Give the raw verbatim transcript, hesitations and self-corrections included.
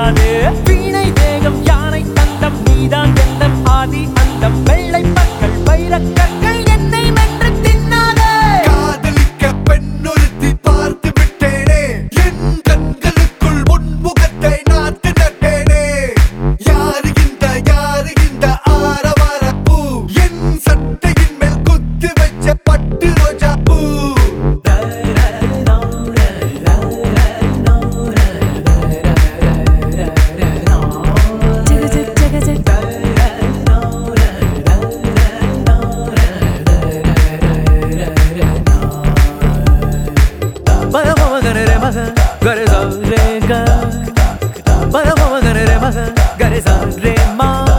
தீராது. வீணை தேகம் யானை தந்தம் நீதான் எந்தன் ஆதி அந்தம். வெள்ளை பற்கள் வைரக்கற்கள் என்னை வென்று தின்னாதே. காதலிக்க பெண்ணொருத்தி பார்த்து விட்டேனே, என் கண்களுக்குள் உன்முகத்தை நாட்டு நட்டேனே. யாரு இந்த யாரு இந்த ஆரவார பூ, என் சட்டையின் மேல் குத்தி வச்ச பட்டு ரோஜா பூ. Gare sa re ga, ba ba ga re ma, gare sa re ma.